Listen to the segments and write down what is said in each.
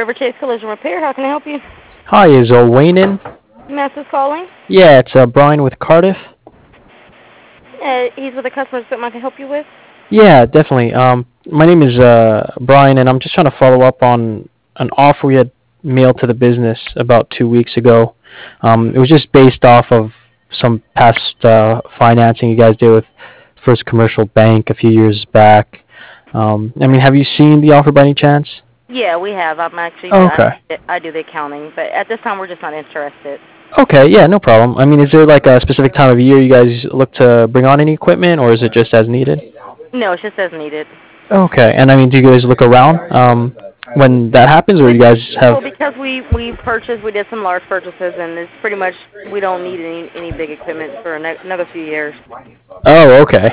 Trevor Chase Collision Repair. How can I help you? Hi, is Wayne in? Mass is calling. Yeah, it's Brian with Cardiff. He's with a customer that I can help you with. Yeah, definitely. My name is Brian, and I'm just trying to follow up on an offer we had mailed to the business about 2 weeks ago. It was just based off of some past financing you guys did with First Commercial Bank a few years back. I mean, have you seen the offer by any chance? Yeah, we have. I'm actually. Oh, okay. I do the accounting, but at this time we're just not interested. Okay, yeah, no problem. I mean, is there like a specific time of year you guys look to bring on any equipment, or is it just as needed? No, it's just as needed. Okay, and I mean, do you guys look around when that happens, or you guys have? Well, because we did some large purchases, and it's pretty much we don't need any big equipment for another few years. Oh, okay.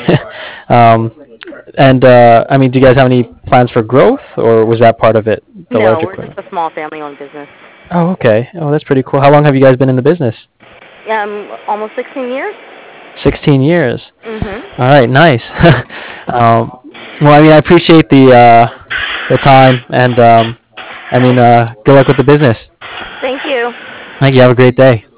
And I mean, do you guys have any plans for growth, or was that part of it, the No, large we're just equipment? a small family-owned business. Oh, okay. Oh, that's pretty cool. How long have you guys been in the business? Almost 16 years. 16 years. Mhm. All right, nice. Well, I mean, I appreciate the time, and I mean, good luck with the business. Thank you. Thank you. Have a great day.